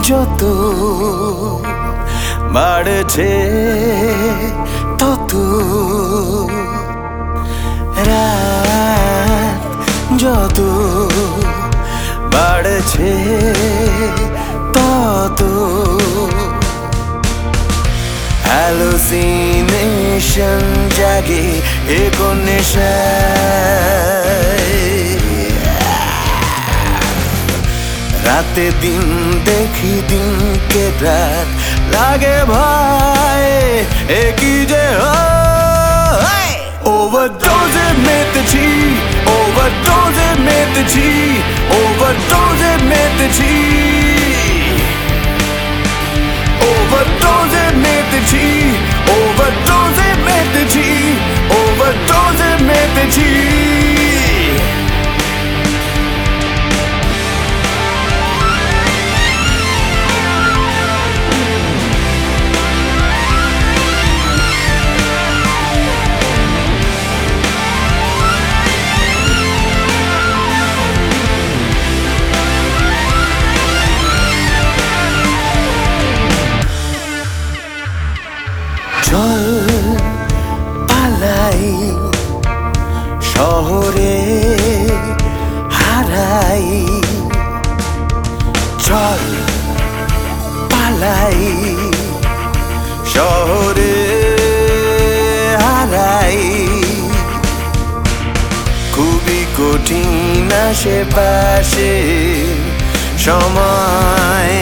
যত বাড়ছে তত রাত যত বাড়ছে তত হ্যালোসিনেশন জাগে এ কোন নেশায় রাতে দিন দেখি দিনকে রাত লাগে ভয় এ কি যে হয় ওভারডোজে মেতেছি ওভারডোজে মেতেছি ওভারডোজে মেতেছি ওভারডোজে মেতেছি ওভারডোজে মেতেছি ওভারডোজে মেতেছি চল পালাই শহরে হারাই চল পালাই শহরে হারাই খুবই কঠিন আশেপাশে সময়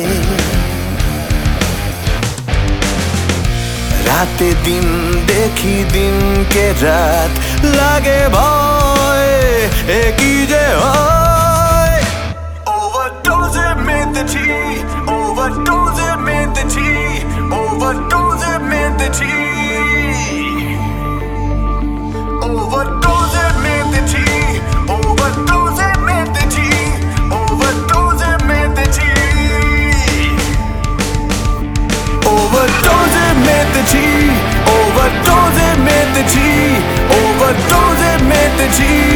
রাতে দিন দেখি দিনকে রাত লাগে ভয় এ কি যে হয় ওভারডোজে মেতেছি ওভারডোজে মেতেছি ওভারডোজে মেতেছি ওভারডোজে মেতেছি ওভারডোজে মেতেছি ওভারডোজে মেতেছি overdose মেতেছি overdose মেতেছি overdose মেতেছি